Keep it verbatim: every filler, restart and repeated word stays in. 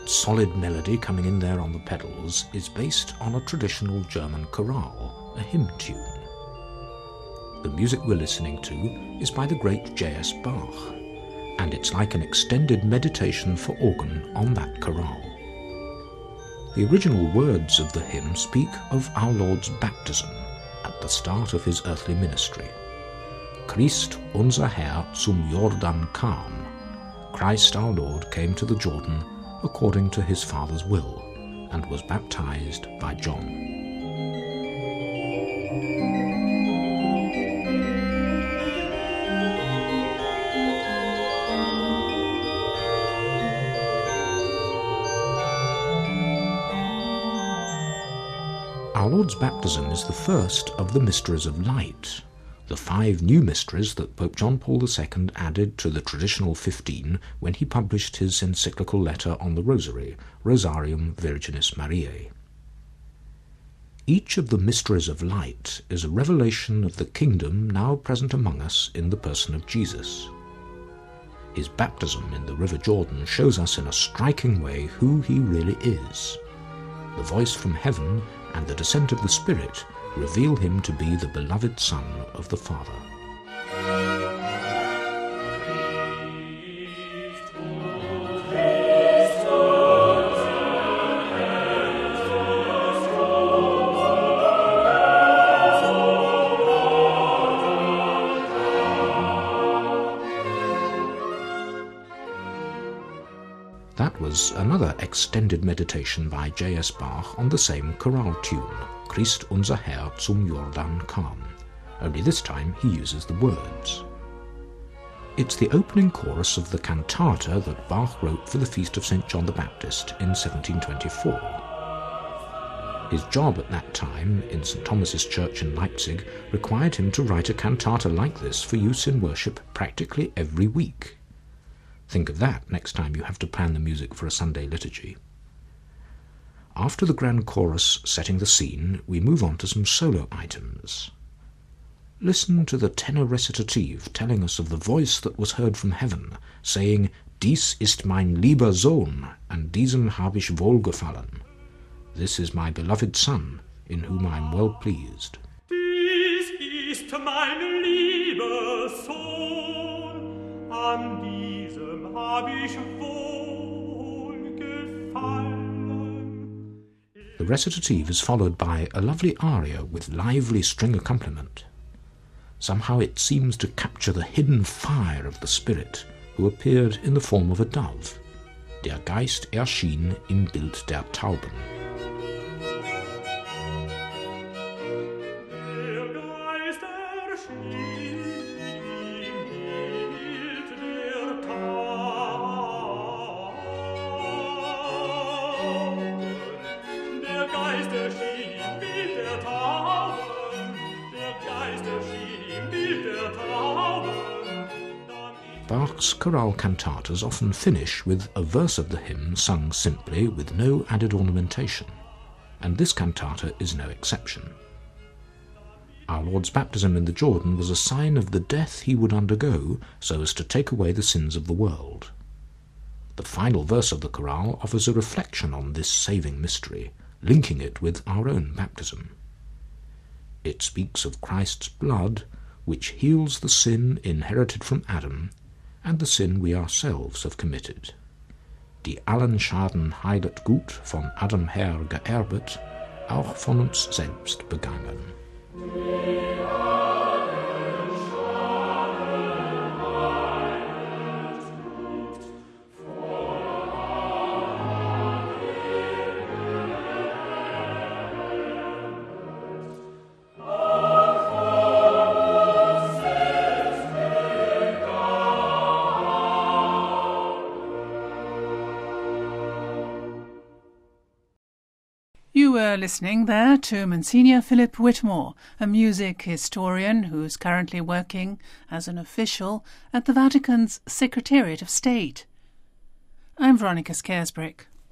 That solid melody coming in there on the pedals is based on a traditional German chorale, a hymn tune. The music we're listening to is by the great J S Bach, and it's like an extended meditation for organ on that chorale. The original words of the hymn speak of our Lord's baptism at the start of his earthly ministry. Christ unser Herr zum Jordan kam. Christ our Lord came to the Jordan according to his Father's will, and was baptized by John. Our Lord's baptism is the first of the mysteries of light, the five new mysteries that Pope John Paul the Second added to the traditional fifteen when he published his encyclical letter on the Rosary, Rosarium Virginis Mariae. Each of the mysteries of light is a revelation of the kingdom now present among us in the person of Jesus. His baptism in the River Jordan shows us in a striking way who he really is. The voice from heaven and the descent of the Spirit reveal him to be the beloved Son of the Father. That was another extended meditation by J S Bach on the same chorale tune, Christ unser Herr zum Jordan kam, only this time he uses the words. It's the opening chorus of the cantata that Bach wrote for the feast of Saint John the Baptist in seventeen twenty-four. His job at that time in Saint Thomas's Church in Leipzig required him to write a cantata like this for use in worship practically every week. Think of that next time you have to plan the music for a Sunday liturgy. After the grand chorus setting the scene, we move on to some solo items. Listen to the tenor recitative telling us of the voice that was heard from heaven, saying, "Dies ist mein lieber Sohn, an diesem hab ich wohlgefallen." This is my beloved Son, in whom I am well pleased. Dies ist mein lieber Sohn, an diesem hab ich wohlgefallen. The recitative is followed by a lovely aria with lively string accompaniment. Somehow it seems to capture the hidden fire of the Spirit, who appeared in the form of a dove. Der Geist erschien im Bild der Tauben. Bach's chorale cantatas often finish with a verse of the hymn sung simply with no added ornamentation, and this cantata is no exception. Our Lord's baptism in the Jordan was a sign of the death he would undergo so as to take away the sins of the world. The final verse of the chorale offers a reflection on this saving mystery, linking it with our own baptism. It speaks of Christ's blood, which heals the sin inherited from Adam and the sin we ourselves have committed. Die allen Schaden heilet gut, von Adam her geerbet, auch von uns selbst begangen. You were listening there to Monsignor Philip Whitmore, a music historian who's currently working as an official at the Vatican's Secretariat of State. I'm Veronica Scaresbrick.